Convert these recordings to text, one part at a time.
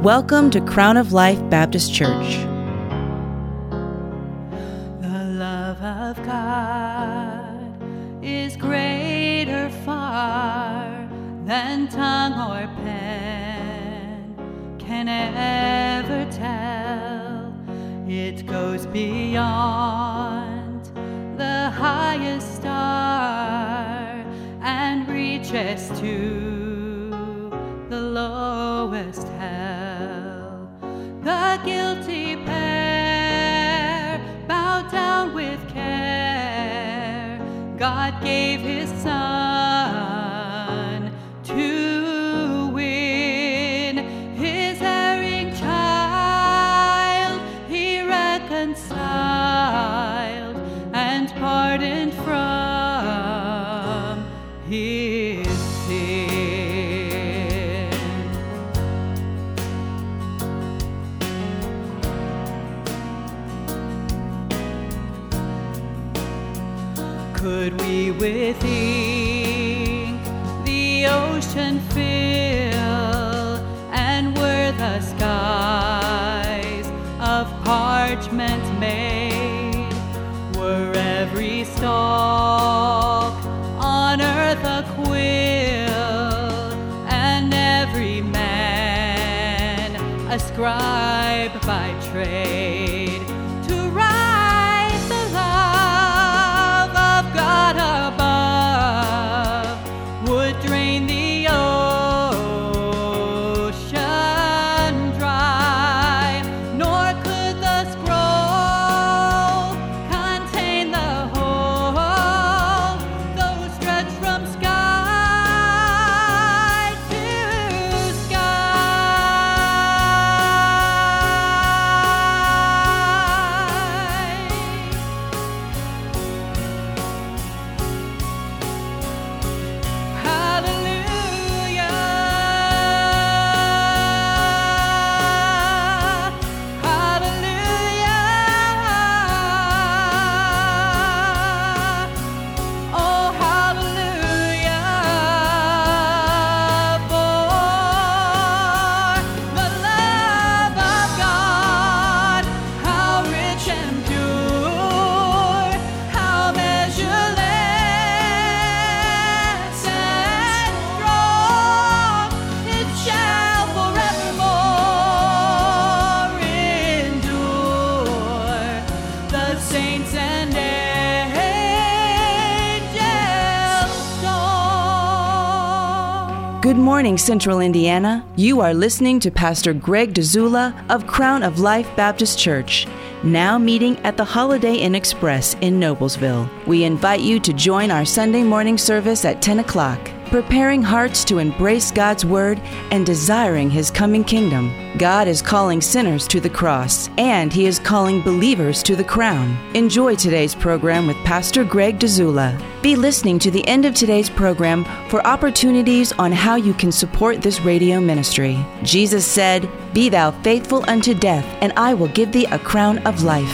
Welcome to Crown of Life Baptist Church. The love of God is greater far than tongue or pen can ever tell. It goes beyond the highest star and reaches to the lowest hell. The guilty pair bowed down with care. God gave His Son to win His erring child. He reconciled and pardoned from his sin. Could we with ink the ocean fill, and were the skies of parchment made, were every stalk on earth a quill, and every man a scribe by trade, to write the love of God above, would drain the ocean dry, nor could the scroll contain the whole, though stretched from sky to Good morning, Central Indiana. You are listening to Pastor Greg Dzula of Crown of Life Baptist Church, now meeting at the Holiday Inn Express in Noblesville. We invite you to join our Sunday morning service at 10 o'clock, preparing hearts to embrace God's Word and desiring His coming kingdom. God is calling sinners to the cross, and He is calling believers to the crown. Enjoy today's program with Pastor Greg Dzula. Be listening to the end of today's program for opportunities on how you can support this radio ministry. Jesus said, "Be thou faithful unto death, and I will give thee a crown of life."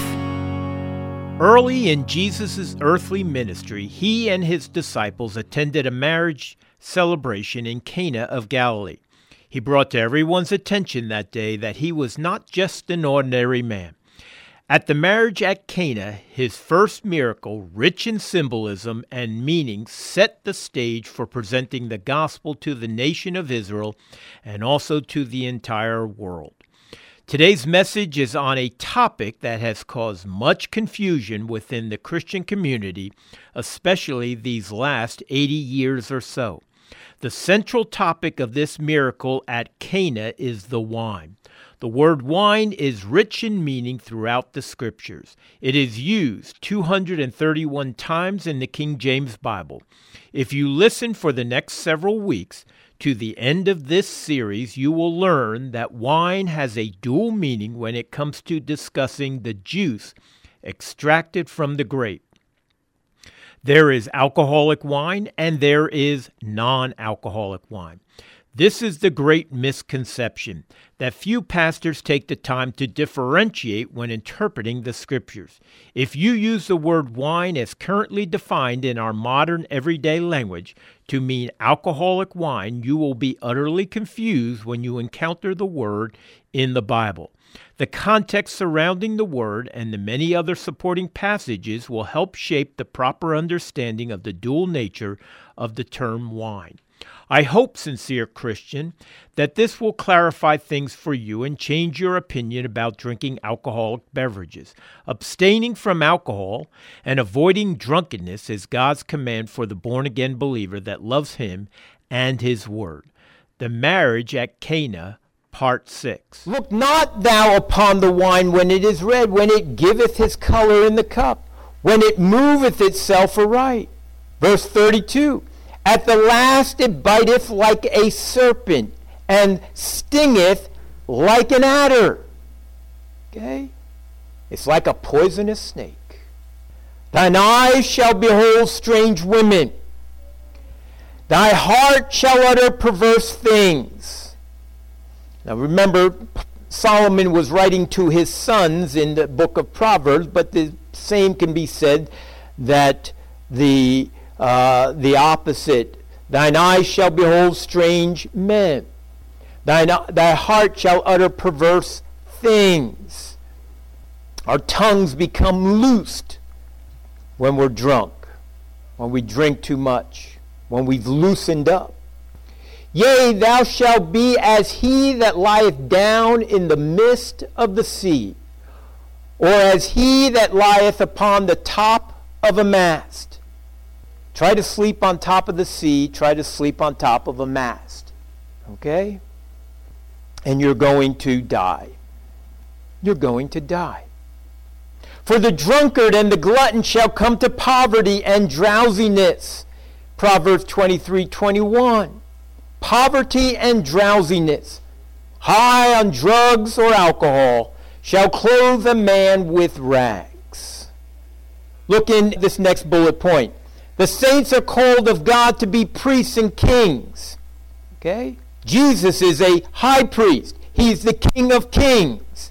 Early in Jesus' earthly ministry, He and His disciples attended a marriage celebration in Cana of Galilee. He brought to everyone's attention that day that He was not just an ordinary man. At the marriage at Cana, His first miracle, rich in symbolism and meaning, set the stage for presenting the gospel to the nation of Israel and also to the entire world. Today's message is on a topic that has caused much confusion within the Christian community, especially these last 80 years or so. The central topic of this miracle at Cana is the wine. The word wine is rich in meaning throughout the Scriptures. It is used 231 times in the King James Bible. If you listen for the next several weeks, to the end of this series, you will learn that wine has a dual meaning when it comes to discussing the juice extracted from the grape. There is alcoholic wine and there is non-alcoholic wine. This is the great misconception, that few pastors take the time to differentiate when interpreting the Scriptures. If you use the word wine as currently defined in our modern everyday language to mean alcoholic wine, you will be utterly confused when you encounter the word in the Bible. The context surrounding the word and the many other supporting passages will help shape the proper understanding of the dual nature of the term wine. I hope, sincere Christian, that this will clarify things for you and change your opinion about drinking alcoholic beverages. Abstaining from alcohol and avoiding drunkenness is God's command for the born-again believer that loves Him and His Word. The Marriage at Cana, Part 6. Look not thou upon the wine when it is red, when it giveth his color in the cup, when it moveth itself aright. Verse 32. At the last it biteth like a serpent, and stingeth like an adder. Okay? It's like a poisonous snake. Thine eyes shall behold strange women. Thy heart shall utter perverse things. Now remember, Solomon was writing to his sons in the book of Proverbs, but the same can be said that the opposite. Thine eyes shall behold strange men. Thy heart shall utter perverse things. Our tongues become loosed when we're drunk, when we drink too much, when we've loosened up. Yea, thou shalt be as he that lieth down in the midst of the sea, or as he that lieth upon the top of a mast. Try to sleep on top of the sea. Try to sleep on top of a mast. Okay? And you're going to die. You're going to die. For the drunkard and the glutton shall come to poverty and drowsiness. Proverbs 23:21. Poverty and drowsiness, high on drugs or alcohol, shall clothe a man with rags. Look in this next bullet point. The saints are called of God to be priests and kings. Okay? Jesus is a high priest. He's the King of kings.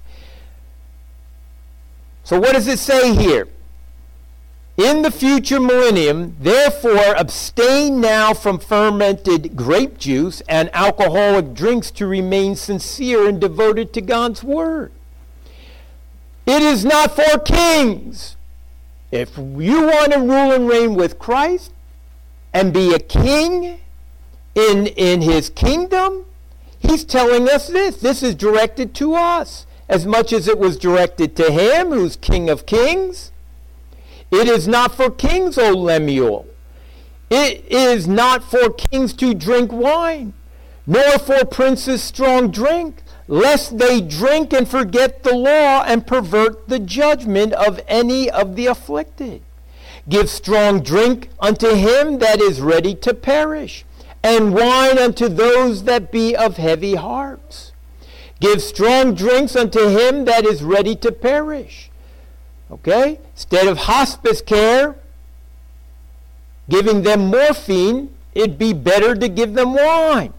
So what does it say here? In the future millennium, therefore abstain now from fermented grape juice and alcoholic drinks to remain sincere and devoted to God's word. It is not for kings. If you want to rule and reign with Christ and be a king in his kingdom, he's telling us this. This is directed to us as much as it was directed to him, who's King of kings. It is not for kings, O Lemuel. It is not for kings to drink wine, nor for princes strong drink, lest they drink and forget the law and pervert the judgment of any of the afflicted. Give strong drink unto him that is ready to perish, and wine unto those that be of heavy hearts. Give strong drinks unto him that is ready to perish. Okay? Instead of hospice care, giving them morphine, it'd be better to give them wine.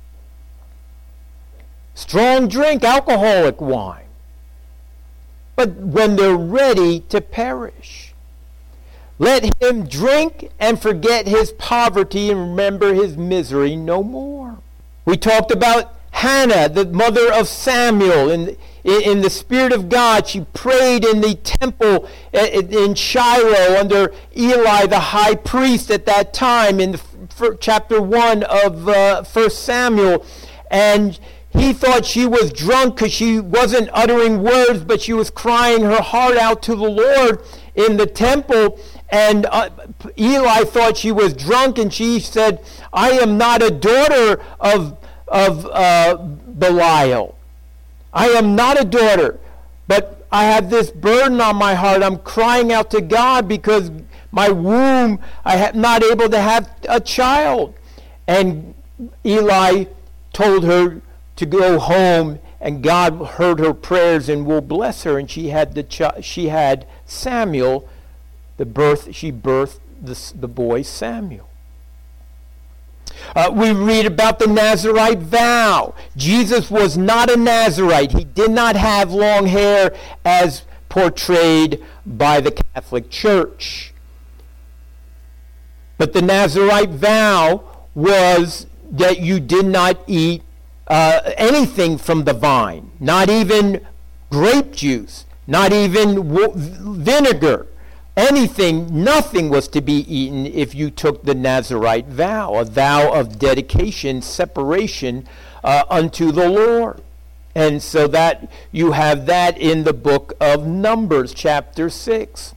Strong drink, alcoholic wine. But when they're ready to perish, let him drink and forget his poverty and remember his misery no more. We talked about Hannah, the mother of Samuel, in the Spirit of God. She prayed in the temple in Shiloh under Eli, the high priest at that time, in chapter 1 of 1 Samuel. And he thought she was drunk because she wasn't uttering words, but she was crying her heart out to the Lord in the temple. And Eli thought she was drunk, and she said, I am not a daughter of Belial. I am not a daughter, but I have this burden on my heart. I'm crying out to God because my womb, I am not able to have a child. And Eli told her to go home, and God heard her prayers and will bless her. And she had Samuel. She birthed the boy Samuel. We read about the Nazirite vow. Jesus was not a Nazirite. He did not have long hair as portrayed by the Catholic Church. But the Nazirite vow was that you did not eat anything from the vine, not even grape juice, not even vinegar. Anything, nothing was to be eaten if you took the Nazirite vow, a vow of dedication, separation unto the Lord. And so that you have that in the book of Numbers, chapter 6.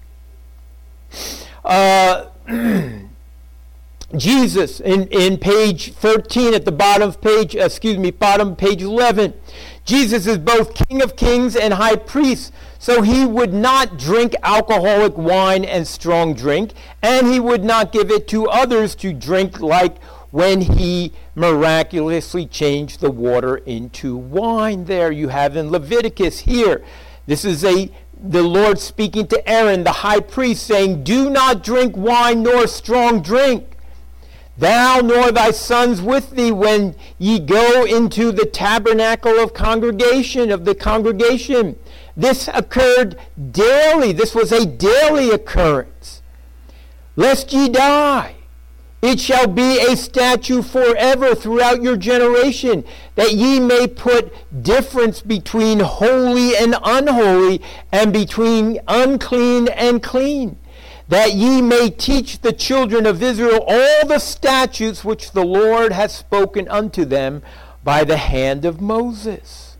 Jesus, in page 13 at the bottom of page 11, Jesus is both King of Kings and High Priest, so he would not drink alcoholic wine and strong drink, and he would not give it to others to drink, like when he miraculously changed the water into wine. There you have in Leviticus here. This is the Lord speaking to Aaron, the high priest, saying, "Do not drink wine nor strong drink, thou nor thy sons with thee, when ye go into the tabernacle of the congregation. This occurred daily. This was a daily occurrence. Lest ye die. It shall be a statute forever throughout your generation, that ye may put difference between holy and unholy, and between unclean and clean, that ye may teach the children of Israel all the statutes which the Lord hath spoken unto them by the hand of Moses."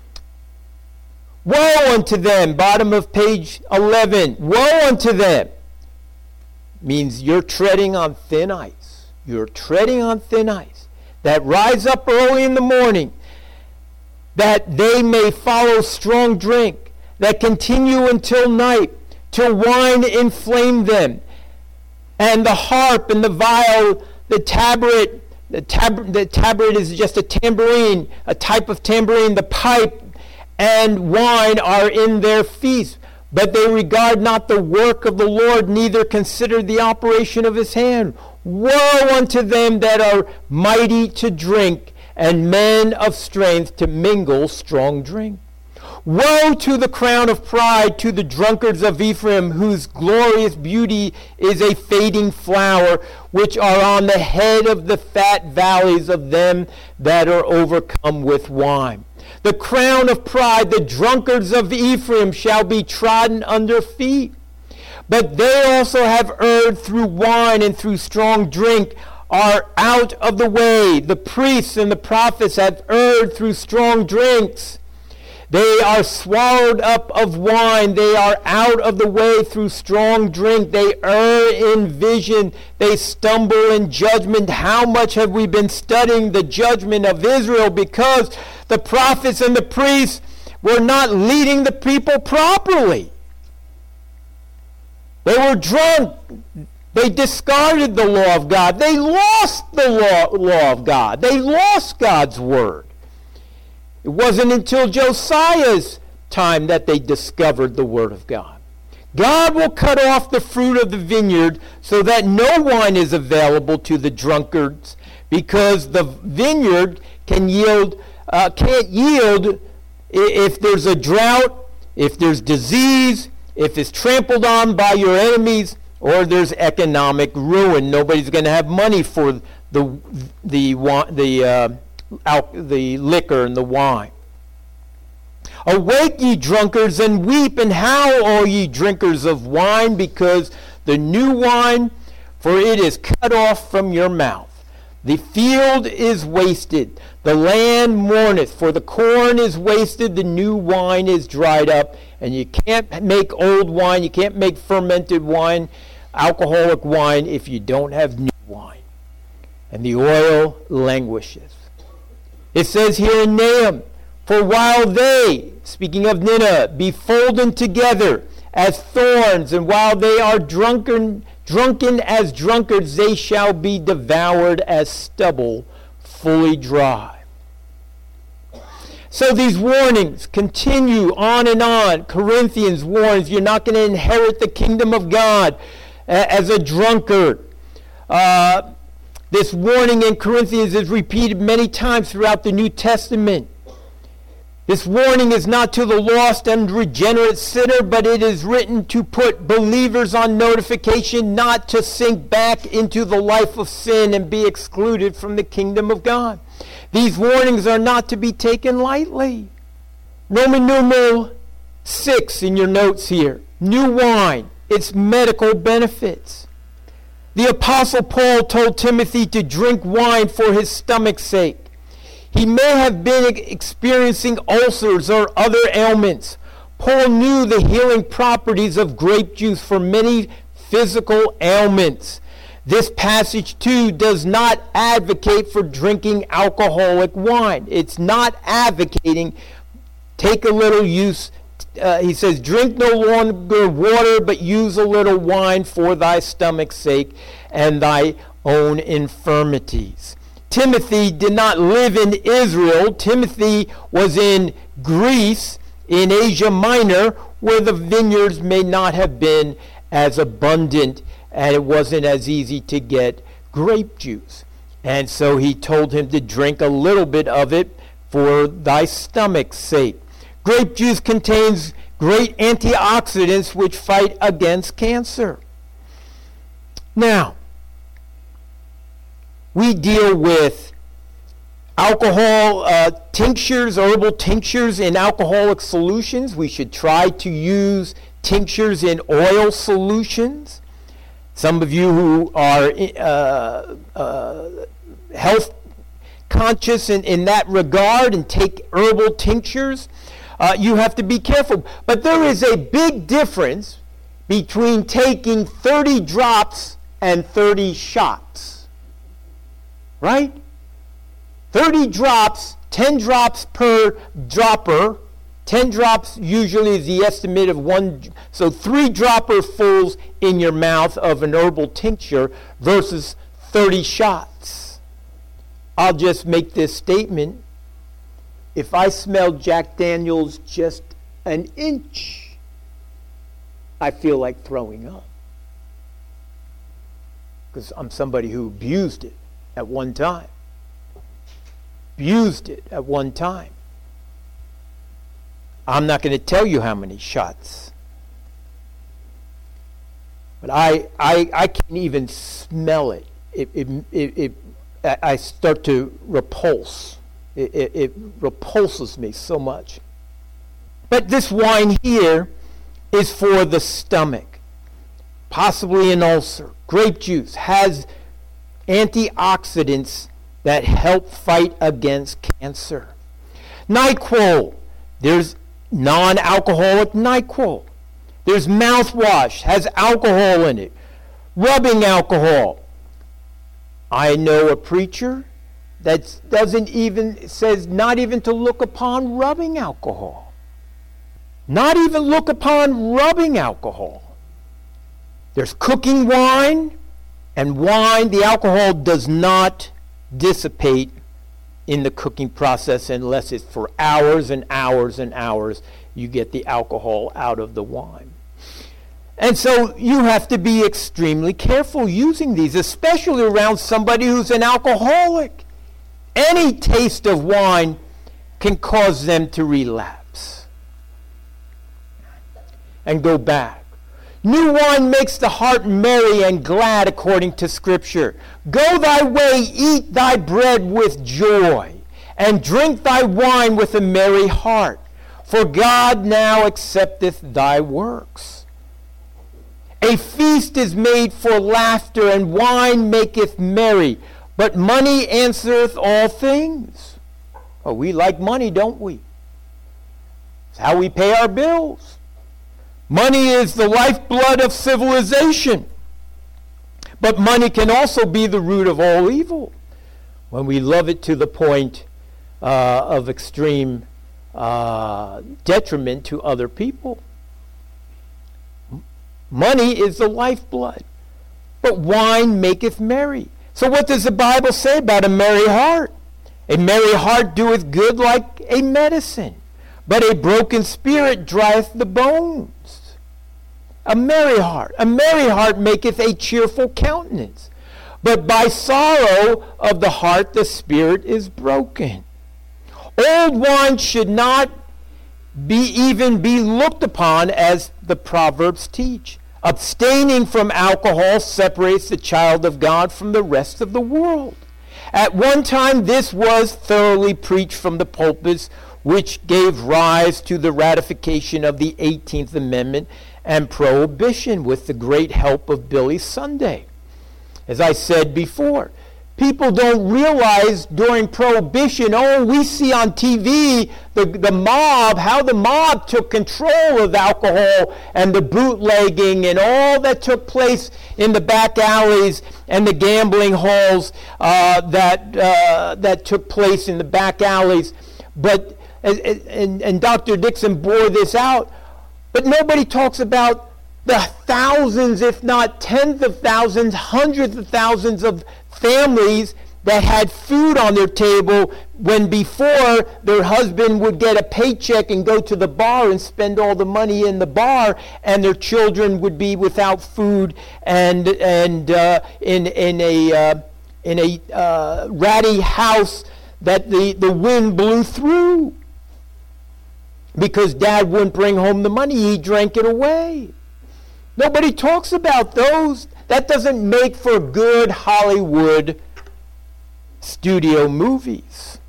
Woe unto them, bottom of page 11. Woe unto them means you're treading on thin ice. You're treading on thin ice. That rise up early in the morning, that they may follow strong drink, that continue until night, till wine inflame them, and the harp and the viol, the tabret. The tabret is just a tambourine, a type of tambourine. The pipe and wine are in their feast, but they regard not the work of the Lord, neither consider the operation of his hand. Woe unto them that are mighty to drink, and men of strength to mingle strong drink. Woe to the crown of pride, to the drunkards of Ephraim, whose glorious beauty is a fading flower, which are on the head of the fat valleys of them that are overcome with wine. The crown of pride, the drunkards of Ephraim, shall be trodden under feet. But they also have erred through wine and through strong drink, are out of the way. The priests and the prophets have erred through strong drinks. They are swallowed up of wine. They are out of the way through strong drink. They err in vision. They stumble in judgment. How much have we been studying the judgment of Israel? Because the prophets and the priests were not leading the people properly. They were drunk. They discarded the law of God. They lost the law of God. They lost God's word. It wasn't until Josiah's time that they discovered the word of God. God will cut off the fruit of the vineyard so that no wine is available to the drunkards, because the vineyard can't yield if there's a drought, if there's disease, if it's trampled on by your enemies, or there's economic ruin. Nobody's going to have money for the liquor and the wine. Awake, ye drunkards, and weep, and howl, all ye drinkers of wine, because the new wine, for it is cut off from your mouth. The field is wasted, the land mourneth, for the corn is wasted, the new wine is dried up. And you can't make old wine, you can't make fermented wine, alcoholic wine, if you don't have new wine. And the oil languishes. It says here in Nahum, for while they, speaking of Nineveh, be folden together as thorns, and while they are drunken as drunkards, they shall be devoured as stubble, fully dry. So these warnings continue on and on. Corinthians warns you're not going to inherit the kingdom of God as a drunkard. This warning in Corinthians is repeated many times throughout the New Testament. This warning is not to the lost and regenerate sinner, but it is written to put believers on notification not to sink back into the life of sin and be excluded from the kingdom of God. These warnings are not to be taken lightly. Roman numeral 6 in your notes here. New wine, its medical benefits. The Apostle Paul told Timothy to drink wine for his stomach's sake. He may have been experiencing ulcers or other ailments. Paul knew the healing properties of grape juice for many physical ailments. This passage, too, does not advocate for drinking alcoholic wine. It's not advocating take a little use. He says, drink no longer water, but use a little wine for thy stomach's sake and thy own infirmities. Timothy did not live in Israel. Timothy was in Greece, in Asia Minor, where the vineyards may not have been as abundant and it wasn't as easy to get grape juice. And so he told him to drink a little bit of it for thy stomach's sake. Grape juice contains great antioxidants which fight against cancer. Now, we deal with alcohol tinctures, herbal tinctures in alcoholic solutions. We should try to use tinctures in oil solutions. Some of you who are health conscious in that regard and take herbal tinctures, you have to be careful. But there is a big difference between taking 30 drops and 30 shots. Right? 30 drops, 10 drops per dropper. 10 drops usually is the estimate of one. So 3 dropperfuls in your mouth of an herbal tincture versus 30 shots. I'll just make this statement. If I smell Jack Daniels just an inch, I feel like throwing up. Because I'm somebody who abused it at one time. Abused it at one time. I'm not going to tell you how many shots. But I can't even smell it. I start to repulse. It repulses me so much. But this wine here is for the stomach. Possibly an ulcer. Grape juice has antioxidants that help fight against cancer. NyQuil. There's non-alcoholic NyQuil. There's mouthwash, has alcohol in it. Rubbing alcohol. I know a preacher that says not even to look upon rubbing alcohol. Not even look upon rubbing alcohol. There's cooking wine, and wine, the alcohol does not dissipate in the cooking process unless it's for hours and hours and hours. You get the alcohol out of the wine. And so you have to be extremely careful using these, especially around somebody who's an alcoholic. Any taste of wine can cause them to relapse and go back. New wine makes the heart merry and glad according to Scripture. Go thy way, eat thy bread with joy, and drink thy wine with a merry heart. For God now accepteth thy works. A feast is made for laughter, and wine maketh merry, but money answereth all things. Oh, we like money, don't we? It's how we pay our bills. Money is the lifeblood of civilization. But money can also be the root of all evil when we love it to the point of extreme detriment to other people. Money is the lifeblood, but wine maketh merry. So what does the Bible say about a merry heart? A merry heart doeth good like a medicine, but a broken spirit drieth the bones. A merry heart maketh a cheerful countenance, But by sorrow of the heart the spirit is broken. Old wine should not even be looked upon, as the Proverbs teach. Abstaining from alcohol separates the child of God from the rest of the world. At one time, this was thoroughly preached from the pulpits, which gave rise to the ratification of the 18th Amendment and prohibition with the great help of Billy Sunday. As I said before, people don't realize during Prohibition, we see on TV the mob, how the mob took control of alcohol and the bootlegging and all that took place in the back alleys and the gambling halls that took place in the back alleys. But and Dr. Dixon bore this out, but nobody talks about the thousands, if not tens of thousands, hundreds of thousands of families that had food on their table when before their husband would get a paycheck and go to the bar and spend all the money in the bar, and their children would be without food and in a ratty house that the wind blew through because dad wouldn't bring home the money. He drank it away. Nobody talks about those. That doesn't make for good Hollywood studio movies.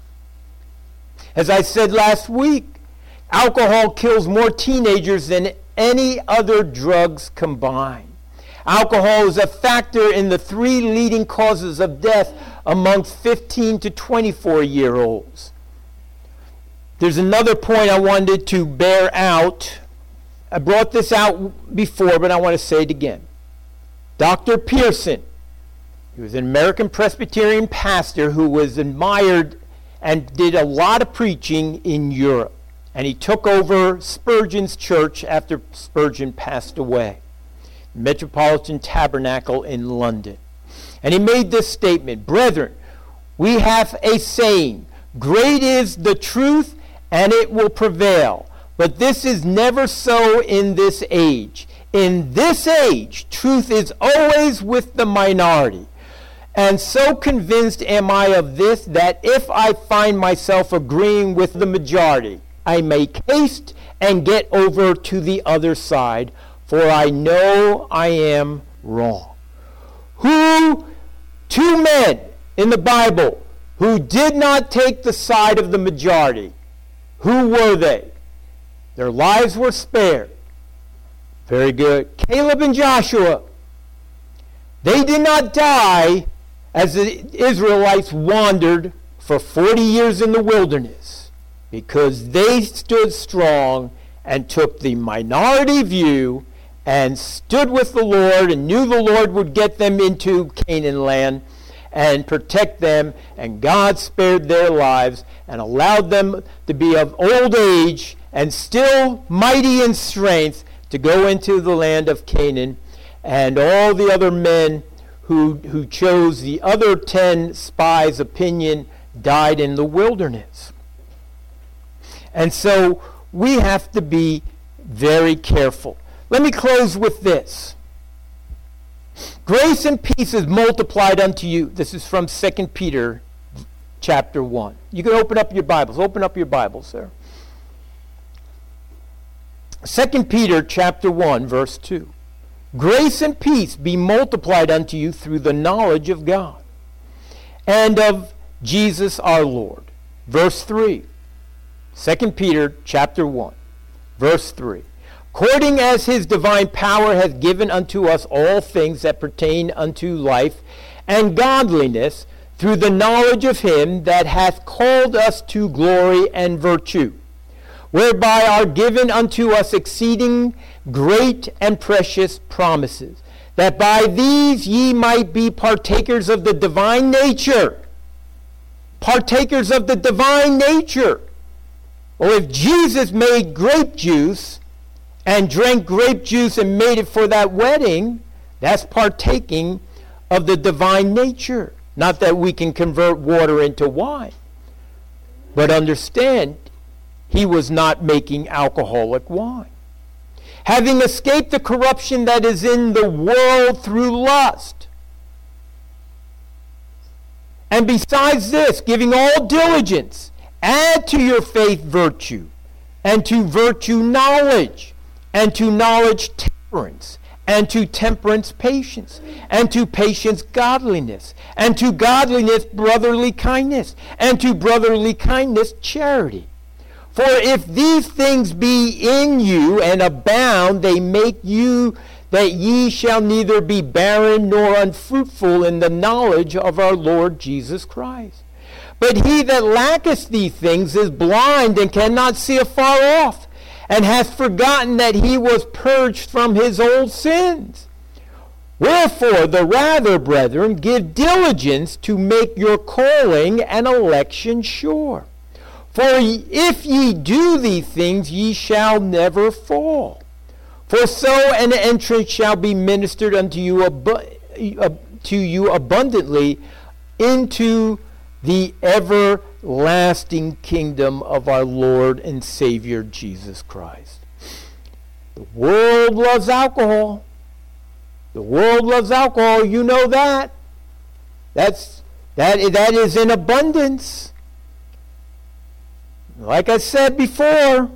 As I said last week, alcohol kills more teenagers than any other drugs combined. Alcohol is a factor in the 3 leading causes of death amongst 15 to 24-year-olds. There's another point I wanted to bear out. I brought this out before, but I want to say it again. Dr. Pearson, he was an American Presbyterian pastor who was admired and did a lot of preaching in Europe. And he took over Spurgeon's church after Spurgeon passed away, Metropolitan Tabernacle in London. And he made this statement: "Brethren, we have a saying, great is the truth, and it will prevail. But this is never so in this age. In this age, truth is always with the minority. And so convinced am I of this, that if I find myself agreeing with the majority, I make haste and get over to the other side, for I know I am wrong." Two men in the Bible who did not take the side of the majority. Who were they? Their lives were spared. Very good. Caleb and Joshua. They did not die as the Israelites wandered for 40 years in the wilderness, because they stood strong and took the minority view and stood with the Lord and knew the Lord would get them into Canaan land and protect them, and God spared their lives and allowed them to be of old age and still mighty in strength to go into the land of Canaan. And all the other men who chose the other 10 spies' opinion died in the wilderness. And so we have to be very careful. Let me close with this. Grace and peace is multiplied unto you. This is from 2 Peter chapter 1. You can open up your Bibles. Open up your Bibles, sir. 2 Peter chapter 1, verse 2. Grace and peace be multiplied unto you through the knowledge of God and of Jesus our Lord. Verse 3. 2 Peter chapter 1, verse 3. According as his divine power hath given unto us all things that pertain unto life and godliness, through the knowledge of him that hath called us to glory and virtue, whereby are given unto us exceeding great and precious promises, that by these ye might be partakers of the divine nature. Partakers of the divine nature. Well, if Jesus made grape juice and drank grape juice and made it for that wedding, that's partaking of the divine nature. Not that we can convert water into wine, but understand, he was not making alcoholic wine. Having escaped the corruption that is in the world through lust. And besides this, giving all diligence, add to your faith virtue, and to virtue knowledge, and to knowledge temperance, and to temperance patience, and to patience godliness, and to godliness brotherly kindness, and to brotherly kindness charity. For if these things be in you and abound, they make you that ye shall neither be barren nor unfruitful in the knowledge of our Lord Jesus Christ. But he that lacketh these things is blind and cannot see afar off, and hath forgotten that he was purged from his old sins. Wherefore, the rather, brethren, give diligence to make your calling and election sure. For if ye do these things, ye shall never fall. For so an entrance shall be ministered unto you, abundantly into the everlasting kingdom of our Lord and Savior Jesus Christ. The world loves alcohol. The world loves alcohol. You know that. That is in abundance. Like I said before,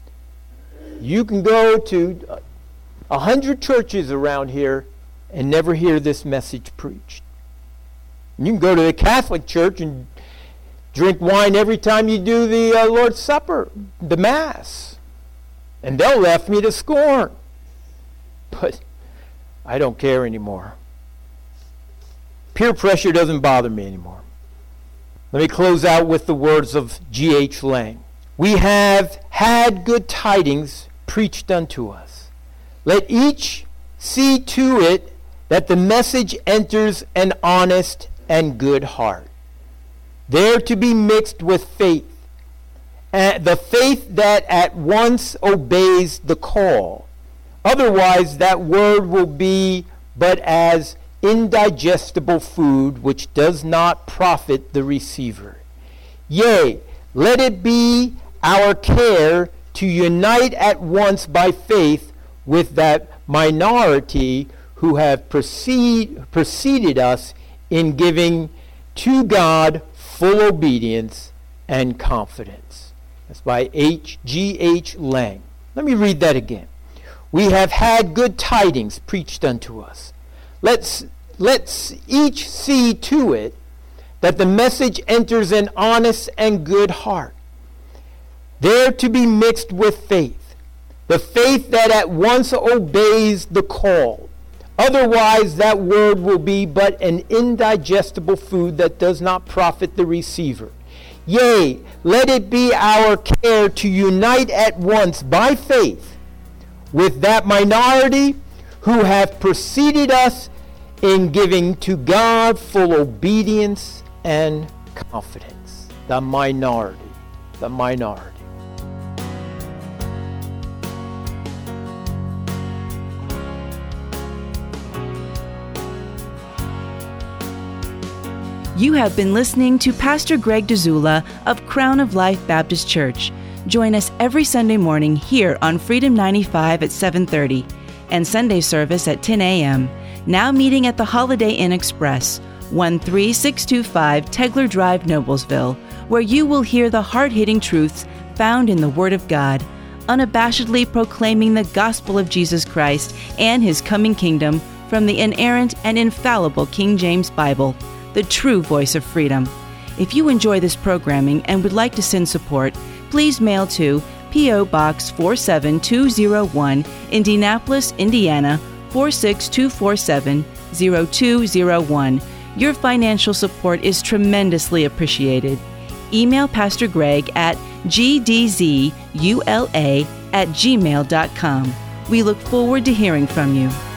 you can go to 100 churches around here and never hear this message preached. You can go to the Catholic Church and drink wine every time you do the Lord's Supper, the Mass, and they'll laugh me to scorn. But I don't care anymore. Peer pressure doesn't bother me anymore. Let me close out with the words of G.H. Lang. We have had good tidings preached unto us. Let each see to it that the message enters an honest and good heart, there to be mixed with faith, and the faith that at once obeys the call. Otherwise that word will be but as indigestible food, which does not profit the receiver. Yea, let it be our care to unite at once by faith with that minority who have preceded us in giving to God full obedience and confidence. That's by G.H. Lang. Let me read that again. We have had good tidings preached unto us. Let's each see to it that the message enters an honest and good heart, there to be mixed with faith, the faith that at once obeys the call. Otherwise that word will be but an indigestible food that does not profit the receiver. Yea, let it be our care to unite at once by faith with that minority who have preceded us in giving to God full obedience and confidence. The minority. The minority. You have been listening to Pastor Greg Dzula of Crown of Life Baptist Church. Join us every Sunday morning here on Freedom 95 at 7:30 and Sunday service at 10 a.m. Now meeting at the Holiday Inn Express, 13625 Tegler Drive, Noblesville, where you will hear the hard-hitting truths found in the Word of God, unabashedly proclaiming the gospel of Jesus Christ and His coming kingdom from the inerrant and infallible King James Bible, the true voice of freedom. If you enjoy this programming and would like to send support, please mail to P.O. Box 47201, Indianapolis, Indiana 46247, 0201. Your financial support is tremendously appreciated. Email Pastor Greg at gdzula@gmail.com. We look forward to hearing from you.